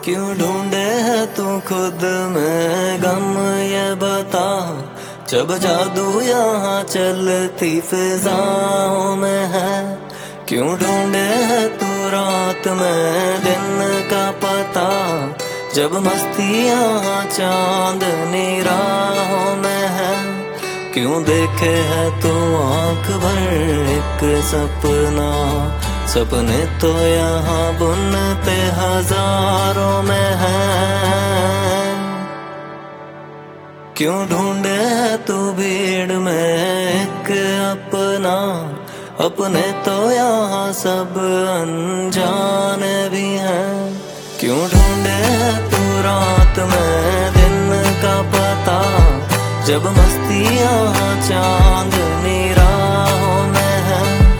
क्यों ढूंढे है तू खुद में गम, ये बता। जब जादू यहाँ चलती फिजाओं में है, क्यों ढूंढे है तू रात में दिन का पता। जब मस्ती यहाँ चांदनी राहों में है, क्यों देखे है तू आंख भर एक सपना। सपने तो यहाँ बुनते हजारों में है, क्यों ढूंढे है तू भीड़ में एक अपना। अपने तो यहाँ सब अनजाने भी हैं, क्यों ढूंढे है तू रात में दिन का पता। जब मस्ती यहाँ चांदनी राहों में है।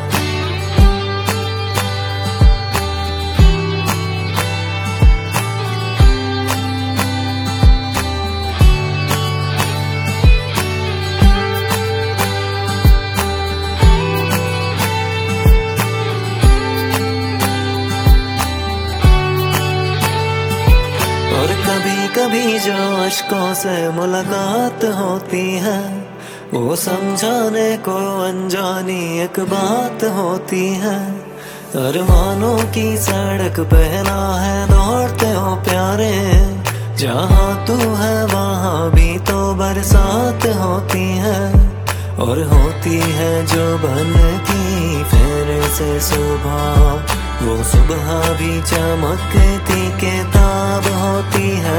और कभी कभी जो अश्कों से मुलाकात होती है, वो समझाने को अनजानी एक बात होती है। अरमानों की सड़क पहना है दौड़ते हो प्यारे, जहाँ तू है वहाँ भी तो बरसात होती है। और होती है जो बन की फिर से सुबह, वो सुबह भी चमकती किताब होती है।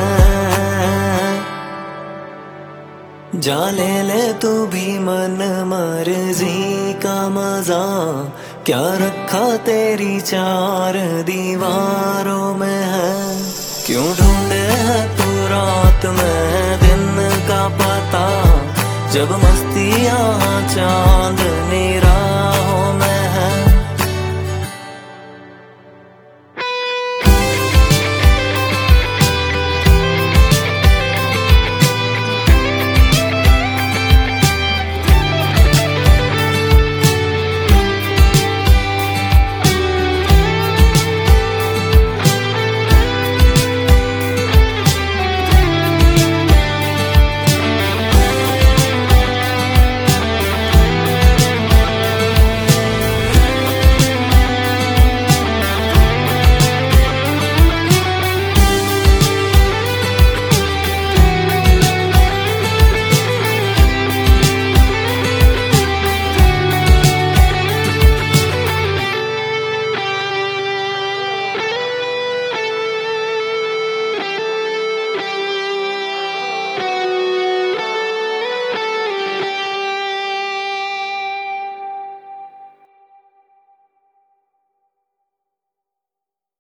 जा ले तू भी मन मर्जी का मजा, क्या रखा तेरी चार दीवारों में है। क्यों ढूंढे है तू रात में दिन का पता। जब मस्ती यहाँ चांदनी रात